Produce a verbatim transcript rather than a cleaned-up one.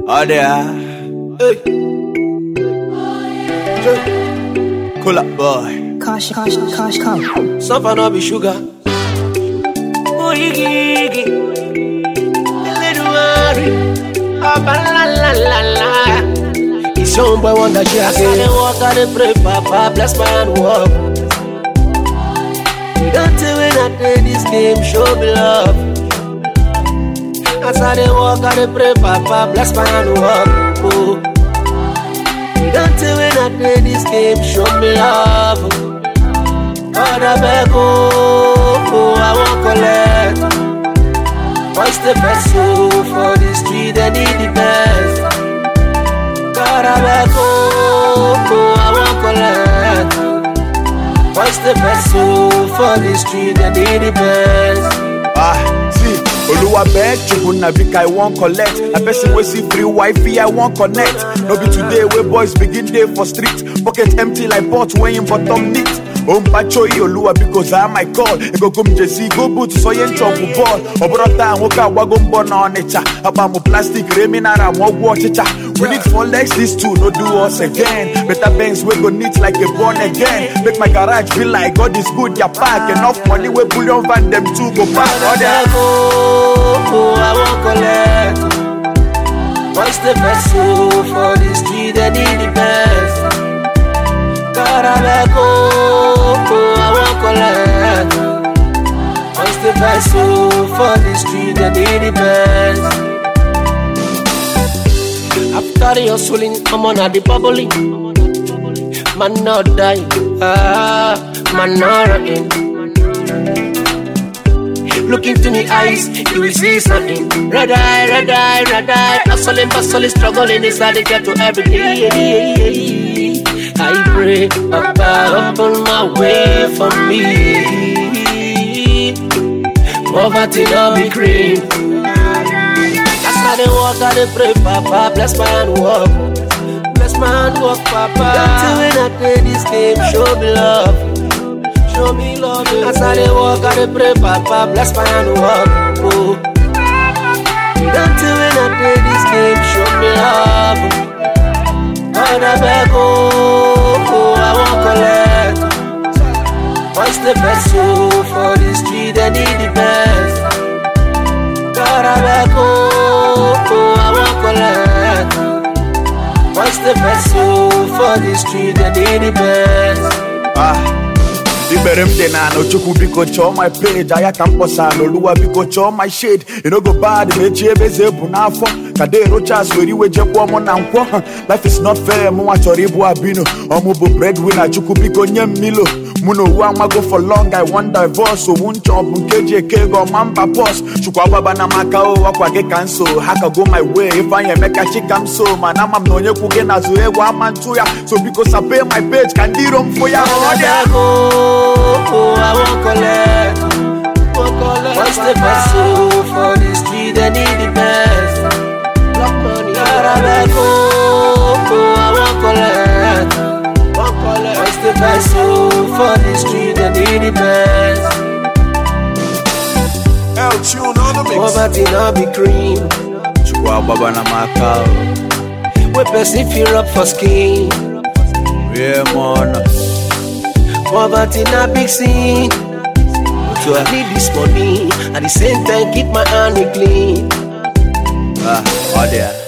Oh there. Hey. Cool up boy. Cash, cash, cash, come. Suffer no be sugar. Oh, yigi, yigi. Little worry. Oh, ba la la la la. It's your boy wonder she has said. I walk, I pray, Papa, bless my hand walk. You don't tell me that play this game, show me love. As I dey walk, I pray, Papa, bless my hand walk. Oh. You don't tell me that play this game, show me love. God, I beg, oh, oh, I won't collect. What's the best soul for the street? I need the best. God, I beg, oh, oh, I won't collect. What's the best soul for the street? I need the best. Ah, see, Oluwa beg, Chukuna Vika, I won't collect. A person will see free Wi-Fi, I won't connect. No be today where boys begin day for street. Pocket empty like pot weighing bottom neat. Um pacho Oluwa because I my call. E go come Jesse go boot so yen chop ball. Obrota woka wagom bona on echa. Abamu plastic reminara mo watch echa. We need four legs, these two no do us again. Better banks we go neat like a born again. Make my garage feel like God is good. Ya pack enough money we bullion van them two go back. Oh, I won't collect. What's the best soul for the street? I need the best. God, I beg, oh, oh, I won't collect. What's the best soul for the street? I need the best. After your swelling, I'm on the bubbling. Man not die, ah, man not running. Look into me eyes, you will see something. Red eye, red eye, red eye. Hustling, bustling, struggling inside the ghetto every day. I pray, Papa, open my way for me. Poverty don't be cream. That's how they walk, how they pray, Papa. Bless my hand walk. Bless my hand walk, Papa. Don't tell me that play this game, show me love. Show me love. That's how they walk, how they pray, Papa. Bless my hand walk. Oh. Don't tell me that play this game, show me love. God, I beg, oh, oh, I won't collect. What's the best soul for the street? I need the best. God, I beg, oh, oh, I won't collect. What's the best soul for the street? I need the best. Ah. Iberem dena no chuku biko cho my page. Aya camposa no luwa biko cho my shade. You know go bad me chebe zebu na fo. Kade rocha sweri we jepo mo na nkwo. Life is not fair mo wa chori bu abino. Omo bo breadwinner chuku biko nyem milo. Muno wa ma go for long I want divorce. So wun chop nkeje ke go mamba boss. Chukwa baba na makao wakwa ge cancel. Haka go my way if I am make a chikam so man am no nye ku ge na zo e wa mantu ya. So because I pay my page can di rom for ya. Oh, I won't collect. Won't collect. What's the best soul for the street? I need the best. Block money. God, I beg, oh, oh, I won't collect. Won't collect. What's the best soul for the street? I need the best. El tune on the mix. Poverty not be cream. Chukwa baba na makao. We person fear up for skin. Yeah man. Poverty not big sin. So I need this money. At the same time keep my hand clean. Ah, oh there.